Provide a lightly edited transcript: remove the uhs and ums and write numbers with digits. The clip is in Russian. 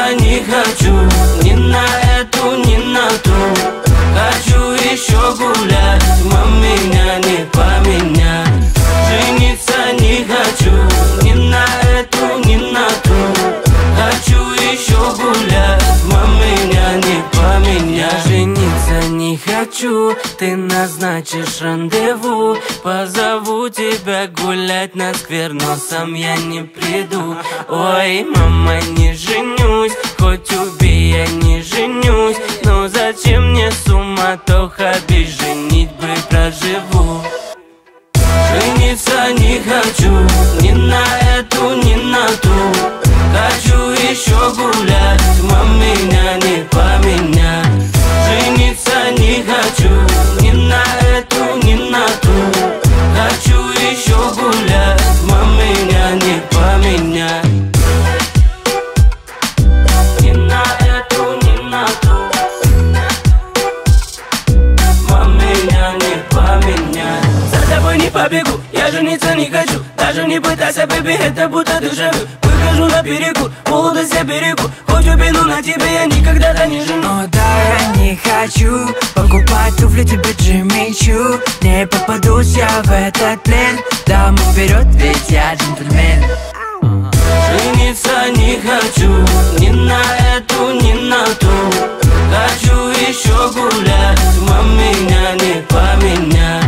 Жениться не хочу, ни на эту, ни на ту. Хочу еще гулять, мам, меня не поменять. Жениться не хочу, ни на эту, ни на ту. Хочу еще гулять, мам, меня не поменять. Жениться не хочу, ты назначишь рандеву. Позову тебя гулять на сквер, но сам я не приду. Ой, мама, не женюсь, хоть убей, я не женюсь. Но зачем мне суматоха, без женитьбы проживу. Жениться не хочу, ни на эту, ни на ту. Хочу еще гулять, мам, меня не поменять. Жениться не хочу, ни на эту, ни на ту. Хочу еще гулять, мам, меня не поменять. Ни на эту, ни на ту. Мам, меня не поменять. За тобой не побегу, я жениться не хочу. Даже не пытайся, бэби, это будто дежавю. Выхожу на перекур, молодость я берегу. Хоть убей, но на тебе я никогда-то не жену. О да, я не хочу покупать туфли тебе Джимми Чу. Не попадусь я в этот плен. Даму вперед, ведь я джентльмен. Жениться не хочу, ни на эту, ни на ту. Хочу еще гулять, мам, меня не поменять.